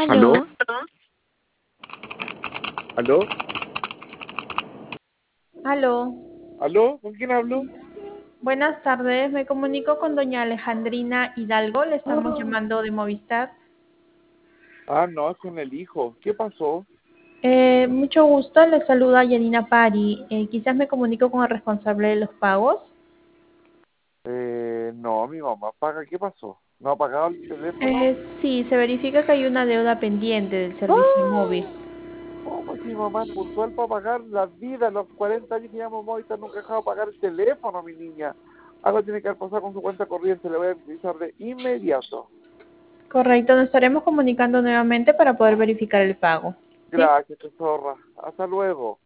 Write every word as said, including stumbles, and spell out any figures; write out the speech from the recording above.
¿Aló? Aló, ¿Aló? aló. ¿Aló? ¿Con quién hablo? Buenas tardes, me comunico con doña Alejandrina Hidalgo, le estamos Ah, llamando de Movistar. ah, no, es con el hijo. ¿Qué pasó? Eh, mucho gusto, le saluda Yanina Pari. Eh, quizás me comunico con el responsable de los pagos. Eh, no, mi mamá paga. ¿Qué pasó? ¿No ha pagado el teléfono? Eh, sí, se verifica que hay una deuda pendiente del servicio móvil. ¡Ah! ¿Cómo si mi mamá es puntual para pagar la vida? Los cuarenta años que llevamos Movistar nunca ha dejado de pagar el teléfono, mi niña. Algo tiene que haber pasado con su cuenta corriente. Le voy a avisar de inmediato. Correcto, nos estaremos comunicando nuevamente para poder verificar el pago. ¿Sí? Gracias, tesorra. Hasta luego.